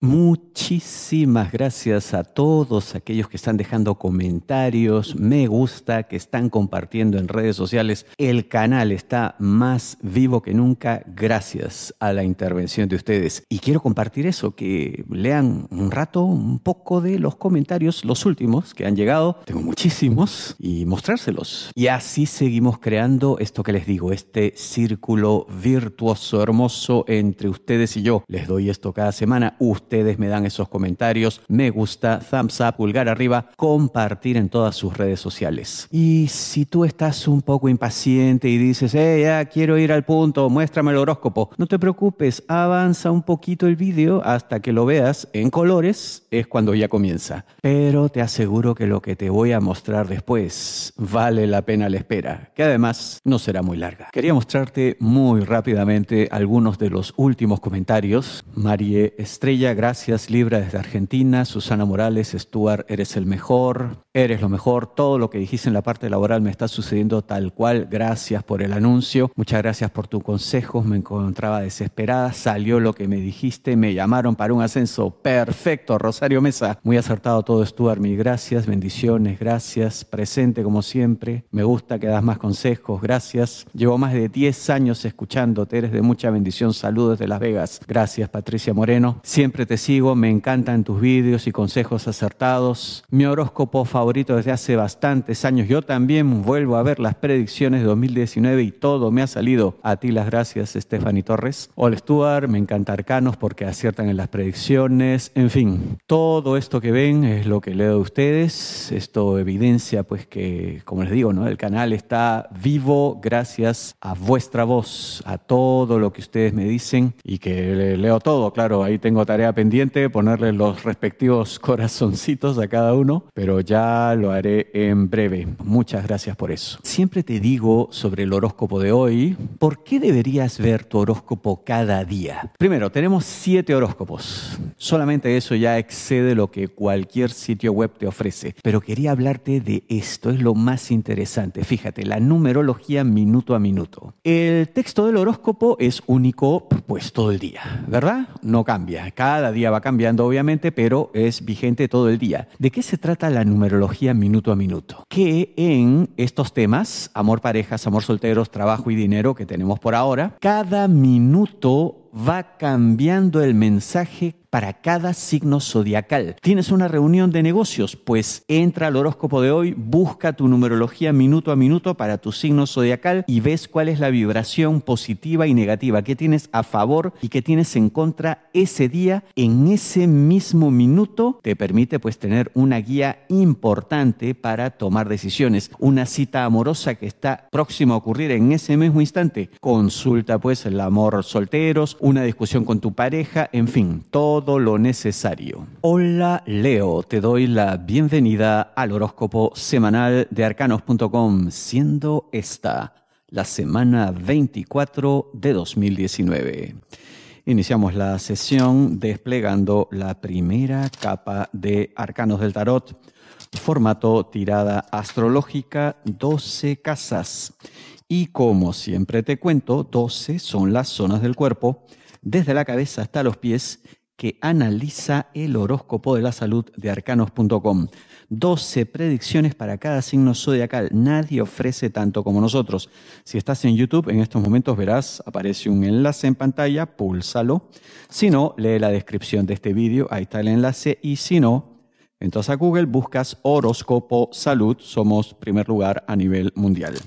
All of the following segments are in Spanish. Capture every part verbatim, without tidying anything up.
Muchísimas gracias a todos aquellos que están dejando comentarios, me gusta, que están compartiendo en redes sociales. El canal está más vivo que nunca gracias a la intervención de ustedes. Y quiero compartir eso, que lean un rato un poco de los comentarios, los últimos que han llegado. Tengo muchísimos y mostrárselos. Y así seguimos creando esto que les digo, este círculo virtuoso, hermoso entre ustedes y yo. Les doy esto cada semana. Ustedes Ustedes me dan esos comentarios, me gusta, thumbs up, pulgar arriba, compartir en todas sus redes sociales. Y si tú estás un poco impaciente y dices, eh, ya quiero ir al punto, muéstrame el horóscopo, no te preocupes, avanza un poquito el vídeo hasta que lo veas en colores, es cuando ya comienza. Pero te aseguro que lo que te voy a mostrar después vale la pena la espera, que además no será muy larga. Quería mostrarte muy rápidamente algunos de los últimos comentarios. María Estrella, gracias, Libra desde Argentina. Susana Morales, Stuart, eres el mejor, eres lo mejor. Todo lo que dijiste en la parte laboral me está sucediendo tal cual. Gracias por el anuncio. Muchas gracias por tus consejos. Me encontraba desesperada. Salió lo que me dijiste. Me llamaron para un ascenso. Perfecto, Rosario Mesa. Muy acertado todo, Stuart. Mil gracias. Bendiciones. Gracias. Presente como siempre. Me gusta que das más consejos. Gracias. Llevo más de diez años escuchándote. Eres de mucha bendición. Saludos de Las Vegas. Gracias, Patricia Moreno. Siempre te sigo, me encantan tus vídeos y consejos acertados. Mi horóscopo favorito desde hace bastantes años. Yo también vuelvo a ver las predicciones de dos mil diecinueve y todo me ha salido. A ti las gracias, Stephanie Torres. Hola, Stuart, me encanta Arcanos porque aciertan en las predicciones. En fin, todo esto que ven es lo que leo de ustedes. Esto evidencia pues que, como les digo, ¿no? El canal está vivo gracias a vuestra voz, a todo lo que ustedes me dicen y que leo todo. Claro, ahí tengo tarea pendiente, ponerle los respectivos corazoncitos a cada uno, pero ya lo haré en breve. Muchas gracias por eso. Siempre te digo sobre el horóscopo de hoy, ¿por qué deberías ver tu horóscopo cada día? Primero, tenemos siete horóscopos. Solamente eso ya excede lo que cualquier sitio web te ofrece. Pero quería hablarte de esto, es lo más interesante. Fíjate, la numerología minuto a minuto. El texto del horóscopo es único, pues todo el día, ¿verdad? No cambia. Cada día va cambiando, obviamente, pero es vigente todo el día. ¿De qué se trata la numerología minuto a minuto? Que en estos temas, amor, parejas, amor, solteros, trabajo y dinero que tenemos por ahora, cada minuto va cambiando el mensaje para cada signo zodiacal. ¿Tienes una reunión de negocios? Pues entra al horóscopo de hoy, busca tu numerología minuto a minuto para tu signo zodiacal y ves cuál es la vibración positiva y negativa, qué tienes a favor y qué tienes en contra ese día. En ese mismo minuto te permite pues tener una guía importante para tomar decisiones. Una cita amorosa que está próxima a ocurrir en ese mismo instante. Consulta pues el amor solteros, una discusión con tu pareja, en fin, todo lo necesario. Hola Leo, te doy la bienvenida al horóscopo semanal de arcanos punto com, siendo esta la semana veinticuatro de dos mil diecinueve. Iniciamos la sesión desplegando la primera capa de Arcanos del Tarot, formato tirada astrológica, doce casas. Y como siempre te cuento, doce son las zonas del cuerpo, desde la cabeza hasta los pies, que analiza el horóscopo de la salud de arcanos punto com. doce predicciones para cada signo zodiacal. Nadie ofrece tanto como nosotros. Si estás en YouTube, en estos momentos verás, aparece un enlace en pantalla, púlsalo. Si no, lee la descripción de este vídeo, ahí está el enlace. Y si no, entonces a Google buscas horóscopo salud. Somos primer lugar a nivel mundial.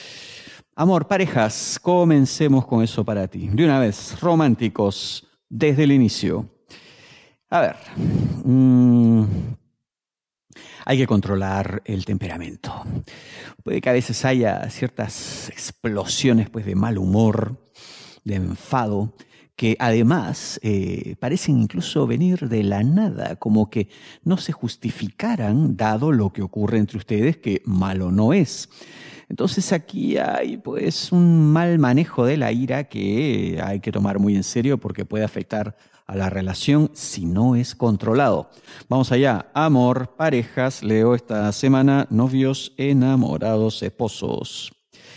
Amor, parejas, comencemos con eso para ti. De una vez, románticos, desde el inicio. A ver, mmm, hay que controlar el temperamento. Puede que a veces haya ciertas explosiones pues, de mal humor, de enfado, que además eh, parecen incluso venir de la nada, como que no se justificaran dado lo que ocurre entre ustedes, que malo no es. Entonces aquí hay pues un mal manejo de la ira que hay que tomar muy en serio porque puede afectar a la relación si no es controlado. Vamos allá. Amor, parejas, leo esta semana, novios, enamorados, esposos.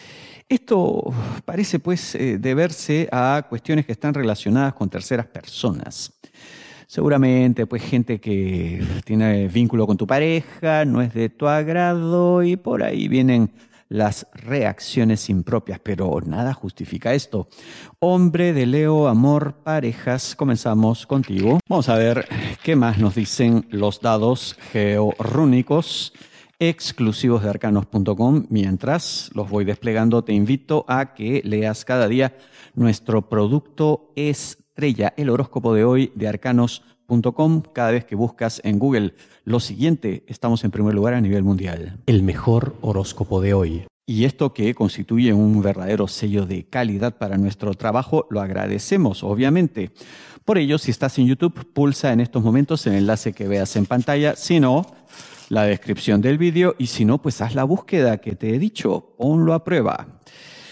Esto parece pues eh, deberse a cuestiones que están relacionadas con terceras personas. Seguramente, pues gente que tiene vínculo con tu pareja, no es de tu agrado y por ahí vienen las reacciones impropias, pero nada justifica esto. Hombre de Leo, amor, parejas, comenzamos contigo. Vamos a ver qué más nos dicen los dados georrúnicos exclusivos de arcanos punto com. Mientras los voy desplegando, te invito a que leas cada día nuestro producto estrella, el horóscopo de hoy de arcanos punto com. Cada vez que buscas en Google lo siguiente, estamos en primer lugar a nivel mundial. El mejor horóscopo de hoy. Y esto que constituye un verdadero sello de calidad para nuestro trabajo, lo agradecemos, obviamente. Por ello, si estás en YouTube, pulsa en estos momentos el enlace que veas en pantalla. Si no, la descripción del vídeo, y si no, pues haz la búsqueda que te he dicho, ponlo a prueba.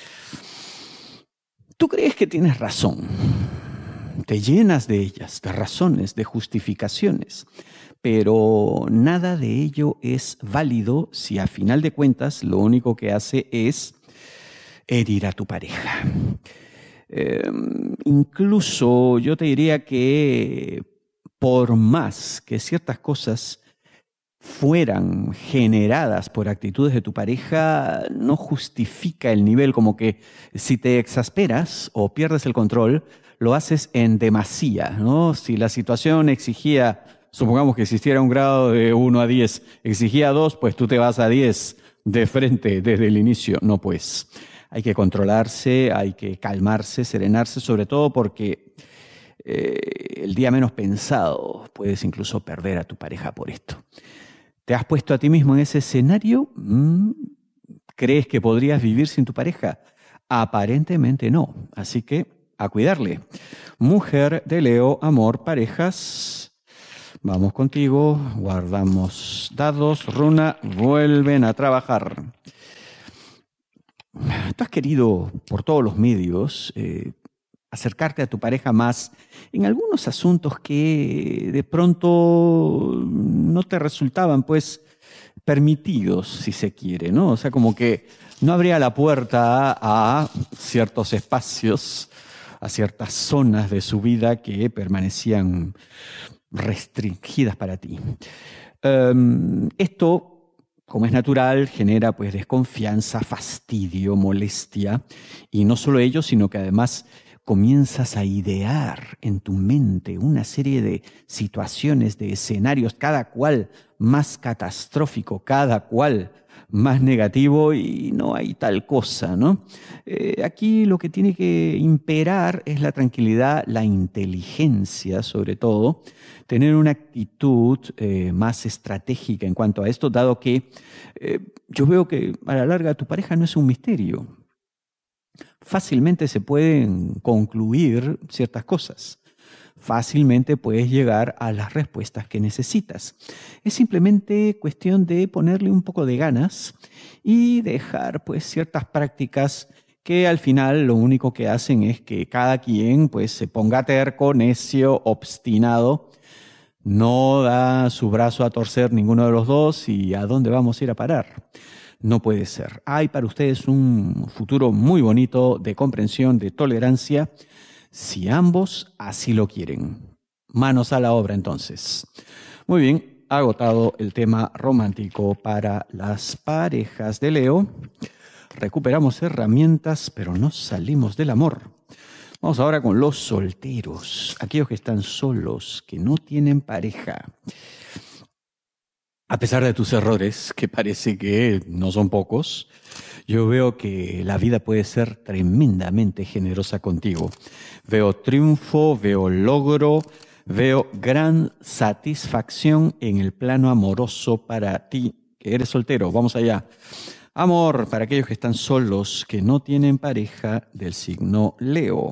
Tú crees que tienes razón, te llenas de ellas, de razones, de justificaciones, pero nada de ello es válido si a final de cuentas lo único que hace es herir a tu pareja. Eh, incluso yo te diría que por más que ciertas cosas fueran generadas por actitudes de tu pareja, no justifica el nivel, como que si te exasperas o pierdes el control, lo haces en demasía, ¿no? Si la situación exigía, supongamos que existiera un grado de uno a diez, exigía dos, pues tú te vas a diez de frente desde el inicio. No, pues hay que controlarse, hay que calmarse, serenarse, sobre todo porque eh, el día menos pensado puedes incluso perder a tu pareja por esto. ¿Te has puesto a ti mismo en ese escenario? ¿Crees que podrías vivir sin tu pareja? Aparentemente no, así que a cuidarle. Mujer de Leo, amor, parejas. Vamos contigo, guardamos dados, runa, vuelven a trabajar. Tú has querido por todos los medios eh, acercarte a tu pareja más en algunos asuntos que de pronto no te resultaban pues permitidos, si se quiere, ¿no? O sea, como que no abría la puerta a, a ciertos espacios, a ciertas zonas de su vida que permanecían restringidas para ti. Um, esto, como es natural, genera pues desconfianza, fastidio, molestia, y no solo ello, sino que además comienzas a idear en tu mente una serie de situaciones, de escenarios, cada cual más catastrófico, cada cual más negativo, y no hay tal cosa, ¿no? Eh, aquí lo que tiene que imperar es la tranquilidad, la inteligencia, sobre todo, tener una actitud eh, más estratégica en cuanto a esto, dado que eh, yo veo que a la larga tu pareja no es un misterio. Fácilmente se pueden concluir ciertas cosas. Fácilmente puedes llegar a las respuestas que necesitas. Es simplemente cuestión de ponerle un poco de ganas y dejar pues ciertas prácticas que al final lo único que hacen es que cada quien pues se ponga terco, necio, obstinado, no da su brazo a torcer ninguno de los dos, y ¿a dónde vamos a ir a parar? No puede ser. Hay para ustedes un futuro muy bonito de comprensión, de tolerancia, si ambos así lo quieren. Manos a la obra, entonces. Muy bien, agotado el tema romántico para las parejas de Leo. Recuperamos herramientas, pero no salimos del amor. Vamos ahora con los solteros, aquellos que están solos, que no tienen pareja. A pesar de tus errores, que parece que no son pocos, yo veo que la vida puede ser tremendamente generosa contigo. Veo triunfo, veo logro, veo gran satisfacción en el plano amoroso para ti, que eres soltero. Vamos allá. Amor para aquellos que están solos, que no tienen pareja, del signo Leo.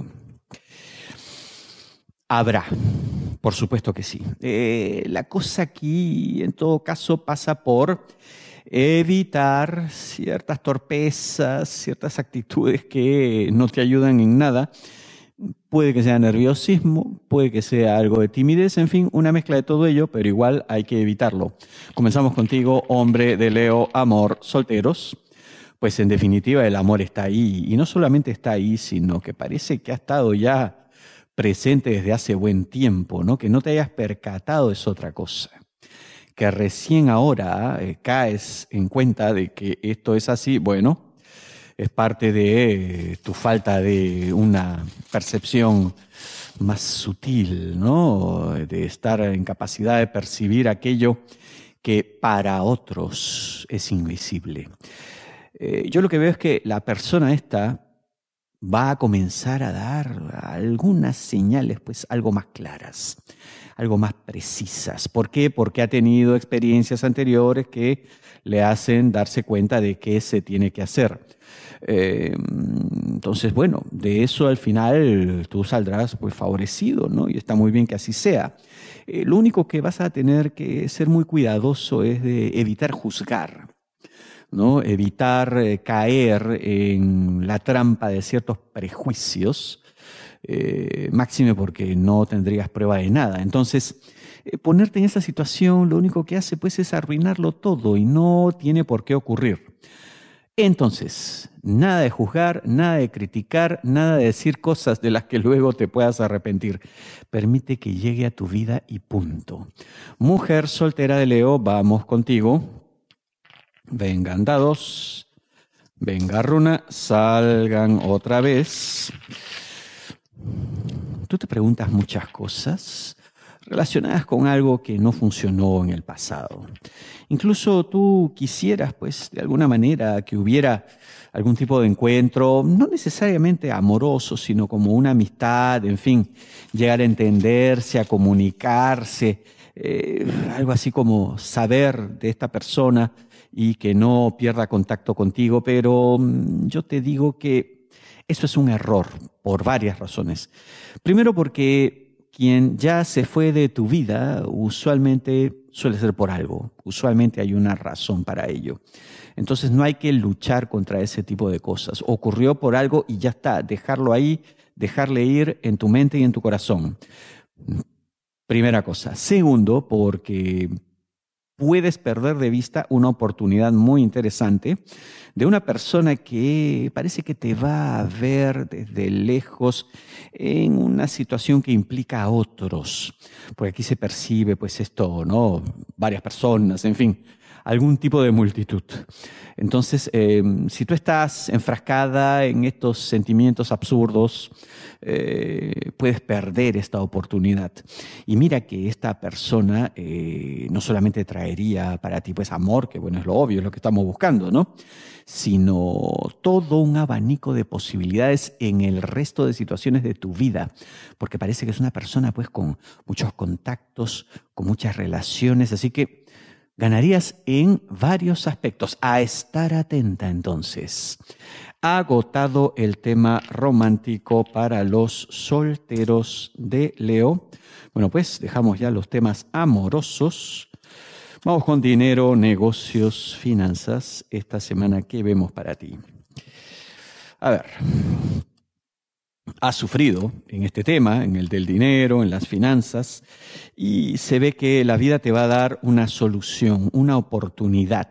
Habrá. Por supuesto que sí. Eh, la cosa aquí, en todo caso, pasa por evitar ciertas torpezas, ciertas actitudes que no te ayudan en nada. Puede que sea nerviosismo, puede que sea algo de timidez, en fin, una mezcla de todo ello, pero igual hay que evitarlo. Comenzamos contigo, hombre de Leo, amor, solteros. Pues en definitiva el amor está ahí, y no solamente está ahí, sino que parece que ha estado ya presente desde hace buen tiempo, ¿no? Que no te hayas percatado es otra cosa. Que recién ahora eh, caes en cuenta de que esto es así, bueno, es parte de eh, tu falta de una percepción más sutil, ¿no? De estar en capacidad de percibir aquello que para otros es invisible. Eh, yo lo que veo es que la persona esta va a comenzar a dar algunas señales, pues, algo más claras, algo más precisas. ¿Por qué? Porque ha tenido experiencias anteriores que le hacen darse cuenta de qué se tiene que hacer. Eh, entonces, bueno, de eso al final tú saldrás, pues, favorecido, ¿no? Y está muy bien que así sea. Eh, lo único que vas a tener que ser muy cuidadoso es de evitar juzgar, ¿no? Evitar eh, caer en la trampa de ciertos prejuicios, eh, máxime porque no tendrías prueba de nada. Entonces, eh, ponerte en esa situación lo único que hace, pues, es arruinarlo todo y no tiene por qué ocurrir. Entonces, nada de juzgar, nada de criticar, nada de decir cosas de las que luego te puedas arrepentir. Permite que llegue a tu vida y punto. Mujer soltera de Leo, vamos contigo. Vengan dados, venga runa, salgan otra vez. Tú te preguntas muchas cosas relacionadas con algo que no funcionó en el pasado. Incluso tú quisieras, pues, de alguna manera que hubiera algún tipo de encuentro, no necesariamente amoroso, sino como una amistad, en fin, llegar a entenderse, a comunicarse, eh, algo así como saber de esta persona y que no pierda contacto contigo, pero yo te digo que eso es un error por varias razones. Primero, porque quien ya se fue de tu vida usualmente suele ser por algo, usualmente hay una razón para ello. Entonces no hay que luchar contra ese tipo de cosas. Ocurrió por algo y ya está, dejarlo ahí, dejarle ir en tu mente y en tu corazón. Primera cosa. Segundo, porque puedes perder de vista una oportunidad muy interesante de una persona que parece que te va a ver desde lejos en una situación que implica a otros. Porque aquí se percibe, pues, esto, ¿no? Varias personas, en fin, algún tipo de multitud. Entonces, eh, si tú estás enfrascada en estos sentimientos absurdos, eh, puedes perder esta oportunidad. Y mira que esta persona eh, no solamente traería para ti, pues, amor, que bueno, es lo obvio, es lo que estamos buscando, ¿no? Sino todo un abanico de posibilidades en el resto de situaciones de tu vida, porque parece que es una persona, pues, con muchos contactos, con muchas relaciones, así que ganarías en varios aspectos. A estar atenta, entonces. Agotado el tema romántico para los solteros de Leo. Bueno, pues dejamos ya los temas amorosos. Vamos con dinero, negocios, finanzas. Esta semana, ¿qué vemos para ti? A ver, has sufrido en este tema, en el del dinero, en las finanzas, y se ve que la vida te va a dar una solución, una oportunidad.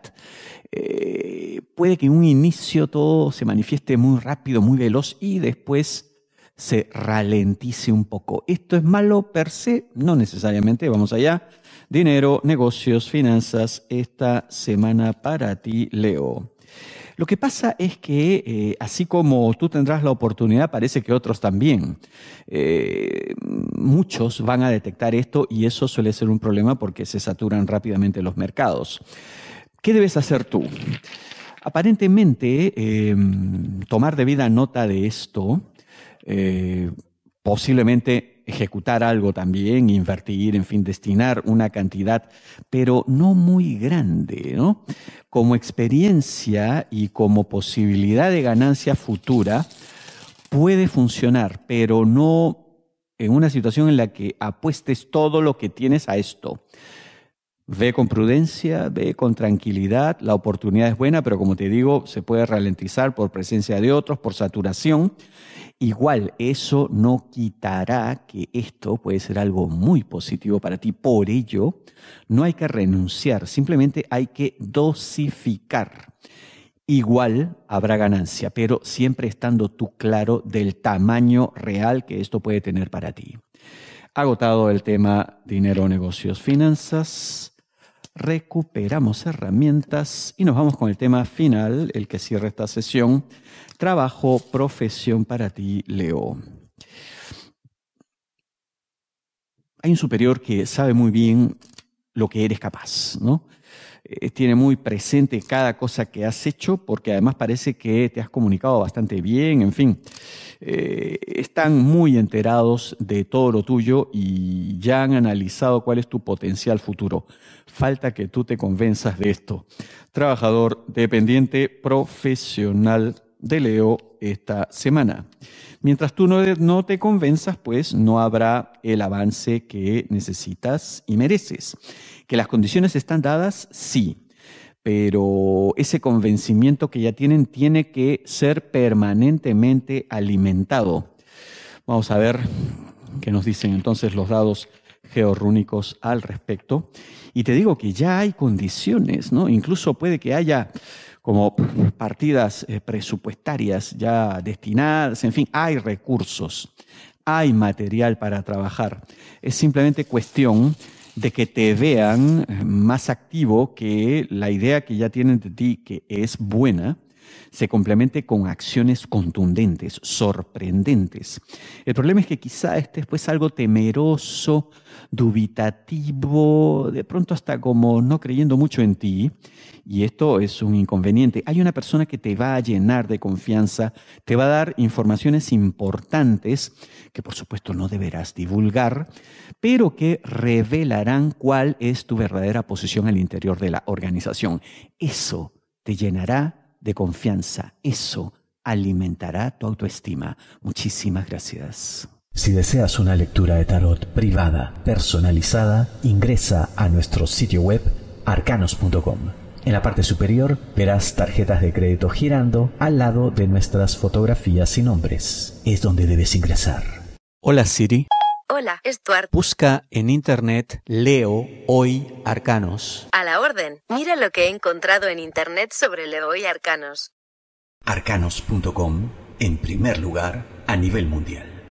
Eh, puede que en un inicio todo se manifieste muy rápido, muy veloz, y después se ralentice un poco. ¿Esto es malo per se? No necesariamente, vamos allá. Dinero, negocios, finanzas, esta semana para ti, Leo. Lo que pasa es que, eh, así como tú tendrás la oportunidad, parece que otros también. Eh, muchos van a detectar esto y eso suele ser un problema porque se saturan rápidamente los mercados. ¿Qué debes hacer tú? Aparentemente, eh, tomar debida nota de esto, eh, posiblemente ejecutar algo también, invertir, en fin, destinar una cantidad, pero no muy grande, ¿no? Como experiencia y como posibilidad de ganancia futura puede funcionar, pero no en una situación en la que apuestes todo lo que tienes a esto. Ve con prudencia, ve con tranquilidad, la oportunidad es buena, pero como te digo, se puede ralentizar por presencia de otros, por saturación. Igual, eso no quitará que esto puede ser algo muy positivo para ti. Por ello, no hay que renunciar, simplemente hay que dosificar. igual habrá ganancia, pero siempre estando tú claro del tamaño real que esto puede tener para ti. Agotado el tema dinero, negocios, finanzas, recuperamos herramientas y nos vamos con el tema final, el que cierra esta sesión, trabajo, profesión para ti, Leo. Hay un superior que sabe muy bien lo que eres capaz, ¿no? Eh, tiene muy presente cada cosa que has hecho porque además parece que te has comunicado bastante bien, en fin. Eh, están muy enterados de todo lo tuyo y ya han analizado cuál es tu potencial futuro. Falta que tú te convenzas de esto. Trabajador dependiente profesional de Leo esta semana. Mientras tú no, no te convenzas, pues no habrá el avance que necesitas y mereces. ¿Que las condiciones están dadas? Sí, pero ese convencimiento que ya tienen tiene que ser permanentemente alimentado. Vamos a ver qué nos dicen entonces los dados georrúnicos al respecto. Y te digo que ya hay condiciones, ¿no? Incluso puede que haya como partidas eh, presupuestarias ya destinadas, en fin, hay recursos, hay material para trabajar. Es simplemente cuestión de que te vean más activo, que la idea que ya tienen de ti, que es buena, se complemente con acciones contundentes, sorprendentes. El problema es que quizá estés pues algo temeroso, dubitativo, de pronto hasta como no creyendo mucho en ti, y esto es un inconveniente. Hay una persona que te va a llenar de confianza, te va a dar informaciones importantes que por supuesto no deberás divulgar, pero que revelarán cuál es tu verdadera posición al interior de la organización. Eso te llenará de confianza. Eso alimentará tu autoestima. Muchísimas gracias. Si deseas una lectura de tarot privada, personalizada, ingresa a nuestro sitio web arcanos punto com. En la parte superior verás tarjetas de crédito girando al lado de nuestras fotografías y nombres. Es donde debes ingresar. Hola Siri. Hola, Stuart. Busca en internet Leo Hoy Arcanos. A la orden. Mira lo que he encontrado en internet sobre Leo Hoy Arcanos. arcanos punto com, en primer lugar a nivel mundial.